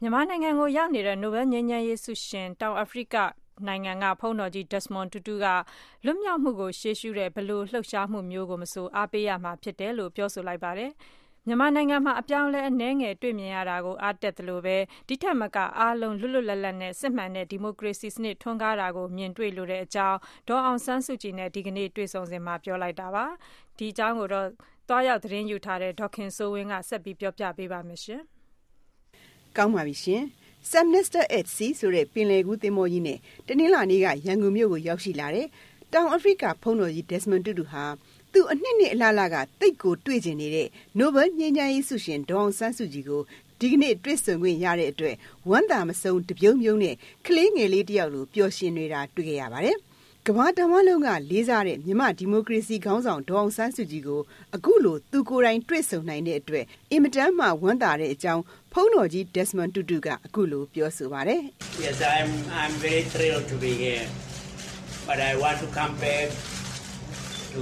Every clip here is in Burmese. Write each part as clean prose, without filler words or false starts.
မြန်မာနိုင်ငံကိုရောက်နေတဲ့နိုဘယ်ငြိမ်းချမ်းရေးဆုရှင်တောင်အာဖရိကနိုင်ငံကဘုန်းတော်ကြီး Desmond Tutu ကလွတ်မြောက်မှုကိုရှေးရှုတဲ့ဘယ်လိုလှုပ်ရှားမှုမျိုးကိုမဆိုအားပေးရမှာဖြစ်တယ်လို့ပြောဆိုလိုက်ပါတယ်။မြန်မာနိုင်ငံမှာအပြောင်းအလဲအနည်းငယ်တွေ့မြင်ရတာကိုအားတက်သလိုပဲဒီထက်မကအားလုံးလွတ်လွတ်လပ်လပ်နဲ့စစ်မှန်တဲ့ဒီမိုကရေစီစနစ်ထွန်းကားတာကိုမြင်တွေ့လိုတဲ့အကြောင်းဒေါ်အောင်ဆန်းစုကြည်နဲ့ဒီကနေ့တွေ့ဆုံစဉ်မှာပြောလိုက်တာပါ။ဒီအကြောင်းကိုတော့တွားရောက်သတင်းယူထားတဲ့ဒေါခင်စိုးဝင်းကဆက်ပြီးပြောပြပေးပါမယ်ရှင်။ကောင်းပါပြီရှင်။ Submaster at Sea ဆိုတဲ့ပင်လယ်ကူးသင်္ဘောကြီးနဲ့တနင်္လာနေ့ကရန်ကုန်မြို့ကိုရောက်ရှိလာတဲ့တောင်အာဖရိကဘုန်းတော်ကြီး Desmond Tutu ဟာသူအနှစ်နှစ်အလားလားကတိတ်ကိုတွေ့ကျင်နေတဲ့နိုဘယ်ငြိမ်းချမ်းရေးဆုရှင်ဒေါ်အောင်ဆန်းစုကြည်ကိုဒီကနေ့တွေ့ဆုံခွင့်ရတဲ့အတွက်ဝမ်းသာမဆုံးတပြုံးပြုံးနဲ့ကလေးငယ်လေးတယောက်လိုပျော်ရွှင်နေတာတွေ့ခဲ့ရပါတယ်။ကမ္ဘာတဝန်းလုံးကလေးစားတဲ့မြန်မာဒီမိုကရေစီခေါင်းဆောင်ဒေါ်အောင်ဆန်းစုကြည်ကိုအခုလိုသူကိုယ်တိုင်တွေ့ဆုံနိုင်တဲ့အတွက်အင်မတန်မှဝမ်းသာတဲ့အကြောင်းဘုန်းတော်ကြီး Desmond Tutu ကအခုလိုပြောဆိုပါတယ်။ Yes, I'm very thrilled to be here, but I want to come back to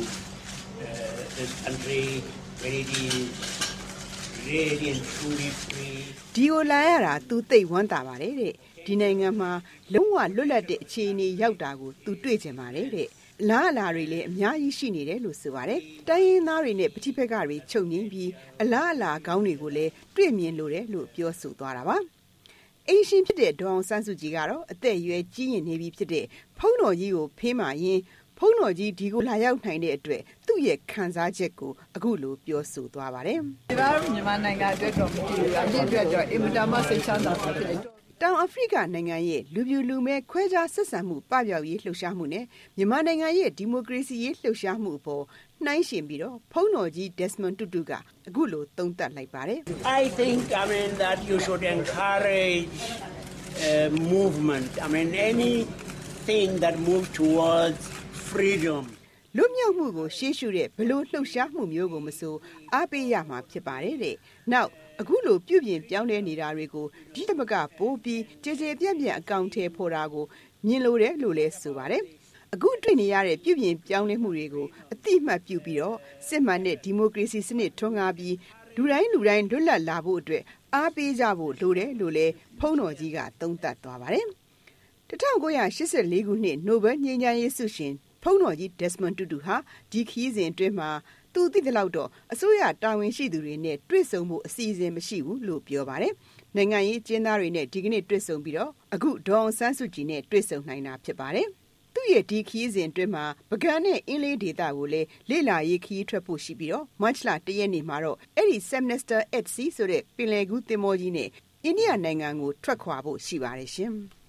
this country where it is really and truly free. ဒီကိုလာရတာသူသိဝမ်းသာပါတယ်တဲ့။ဒီနိုင်ငံမှာလုံးဝလွတ်လပ်တဲ့အခြေအနေရောက်တာကိုသူတွေ့ကျင်ပါတယ်တဲ့။လားအလာတွေလည်းအများကြီးရှိနေတယ်လို့ဆိုပါတယ်။တိုင်းရင်းသားတွေနဲ့ပဋိပက္ခတွေချုပ်ငြိမ်းပြီးအလားအလာကောင်းတွေကိုလည်းတွေ့မြင်လိုတယ်လို့ပြောဆိုသွားတာပါ။အိမ်ရှင်ဖြစ်တဲ့ဒေါ်အောင်ဆန်းစုကြည်ကတော့အသက်အရွယ်ကြီးရင်နေပြီဖြစ်တဲ့ဖုန်းတော်ကြီးကိုဖေးမှရင်ဖုန်းတော်ကြီးဒီကိုလာရောက်နိုင်တဲ့အတွက်သူ့ရဲ့ခံစားချက်ကိုအခုလိုပြောဆိုသွားပါတယ်။ဒီတော့မြန်မာနိုင်ငံအတွက်တော့မကြည့်ဘူး။ဒီအတွက်တော့အင်မတန်မှစိတ်ချမ်းသာဖြစ်တယ်။တောင်အာဖရိကနိုင်ငံရဲ့လူပြူလူမဲခွဲခြားဆက်ဆံမှုပပျောက်ရေးလှုပ်ရှားမှုနဲ့မြန်မာနိုင်ငံရဲ့ဒီမိုကရေစီရေးလှုပ်ရှားမှုအပေါ်နှိုင်းယှဉ်ပြီးတော့ဖုန်းတော်ကြီး Desmond Tutu ကအခုလိုသုံးသပ်လိုက်ပါတယ်။ I think that you should encourage movement. Anything that moves towards freedom. လွတ်မြောက်မှုကိုရှေ့ရှုတဲ့ဘလို့လှုပ်ရှားမှုမျိုးကိုမဆိုအားပေးရမှာဖြစ်ပါတယ်တဲ့။နောက်အခုလိုပြုပြင်ပြောင်းလဲနေတာတွေကိုဒီတမကပိုးပြီးကြည်ကြည်ပြန့်ပြန့်အကောင့်ထဲပေါ်တာကိုမြင်လိုတယ်လို့လဲဆိုပါတယ်။အခုတွေ့နေရတဲ့ပြုပြင်ပြောင်းလဲမှုတွေကိုအတိအမှတ်ပြုပြီးတော့စစ်မှန်တဲ့ဒီမိုကရေစီစနစ်ထွန်းကားပြီးလူတိုင်းလွတ်လပ်လာဖို့အတွက်အားပေးကြဖို့လိုတယ်လို့လဲဖုန်းတော်ကြီးကသုံးသပ်သွားပါတယ်။1984ခုနှစ်နိုဘယ်ငြိမ်းချမ်းရေးဆုရှင်ဖုန်းတော်ကြီး Desmond Tutu ဟာဒီခီးစဉ်အတွင်းမှာသူသိတဲ့လောက်တော့အစိုးရတာဝန်ရှိသူတွေနဲ့တွေ့ဆုံမှုအစီအစဉ်မရှိဘူးလို့ပြောပါတယ်။နိုင်ငံရေးကျင်းသားတွေနဲ့ဒီကနေ့တွေ့ဆုံပြီးတော့အခုဒေါ်အောင်ဆန်းစုကြည်နဲ့တွေ့ဆုံနိုင်တာဖြစ်ပါတယ်။သူ့ရဲ့ဒီခီးစဉ်အတွင်းမှာပကံနဲ့အင်းလေးဒေသကိုလည်းလေ့လာရေးခီးထွက်ဖို့ရှိပြီးတော့မတ်လ1ရက်နေ့မှာတော့အဲ့ဒီ Submaster at Sea ဆိုတဲ့ပင်လယ်ကူးသင်္ဘောကြီးနဲ့အိန္ဒိယနိုင်ငံကိုထွက်ခွာဖို့ရှိပါတယ်ရှင်။